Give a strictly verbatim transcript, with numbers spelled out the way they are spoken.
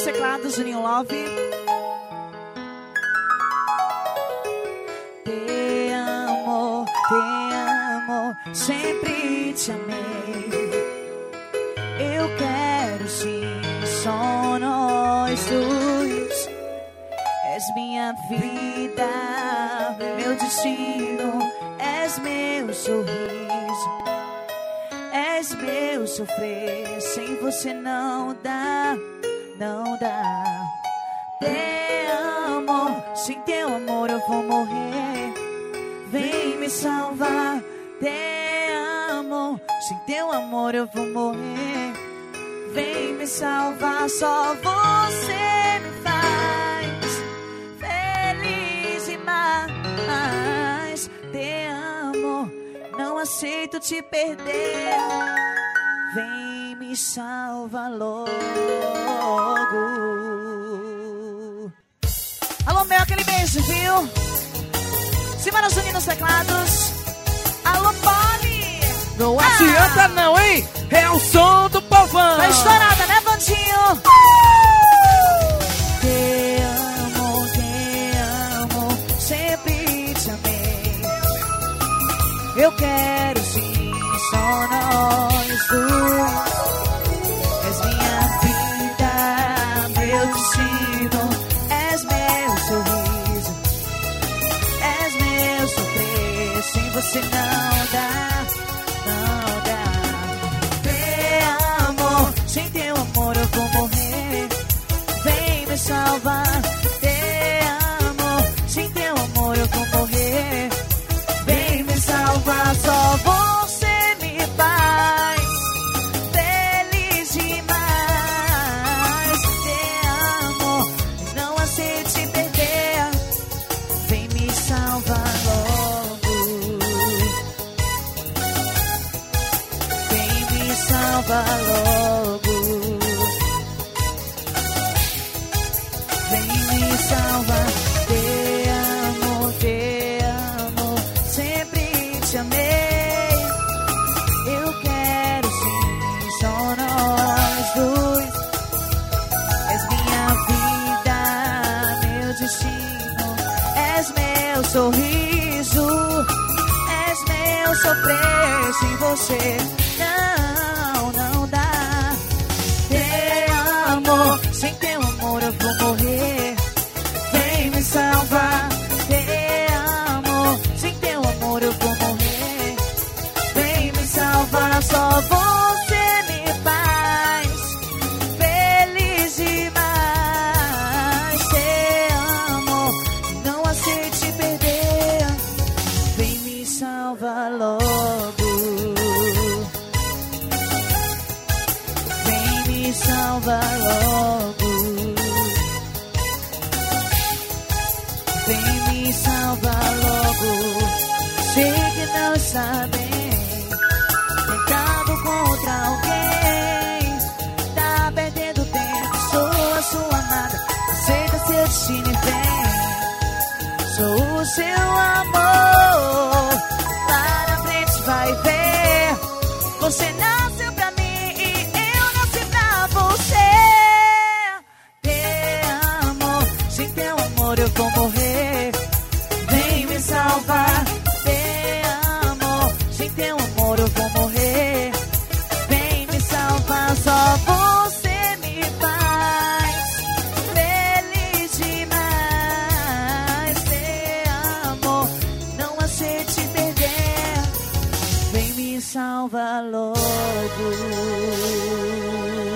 nos teclados, Juninho Love. Te amo, te amo, sempre te amei. Eu quero sim, só nós dois. És minha vida, meu destino, és meu sorriso, és meu sofrer. Sem você não dá, não dá. Te amo, sem teu amor eu vou morrer. Vem me salvar. Te amo, sem teu amor eu vou morrer. Vem me salvar, só você me faz feliz demais. Te amo, não aceito te perder. Vem me salva logo. Alô, Mel, aquele beijo, viu? Simara Juninho nos teclados. Alô, Polly. Não ah. adianta não, hein? É o som do povão. Tá estourada, né, Vandinho? Uh! Te amo, te amo, sempre te amei. Eu quero sim, só nós dois. És minha vida, meu destino, és meu sorriso, és meu sofrer. Sem você não dá, não dá. Te amo, sem teu amor eu vou morrer. Vem me salvar. Te amo, sem teu amor eu vou morrer. Vem me salvar, só você me faz feliz demais. Te amo, não aceite perder. Vem me salvar logo. Vem me salvar logo. Vem me salvar. Te amo, te amo, sempre te amei. Eu quero sim, só nós dois. És minha vida, meu destino, és meu sorriso, és meu sofrer. Sem você não, não dá. Te amo, sem teu amor eu vou morrer. Vem me salvar. Te amo, sem teu amor eu vou morrer. Vem me salvar, só você me faz feliz demais. Te amo, não aceite perder. Vem me salvar logo. Vem me salvar logo. Vem me salvar logo. Sei que não está bem, tentado contra alguém. Tá perdendo tempo, sou a sua amada. Aceita seu destino e vem. Sou o seu amor. Lá na frente vai ver. Você nasceu pra mim e eu nasci pra você. Te amo, sem teu amor eu vou morrer. Vem me salvar. Te amo, sem teu amor eu vou morrer. Vem me salvar, só você me faz feliz demais. Te amo, não aceite perder. Vem me salvar logo.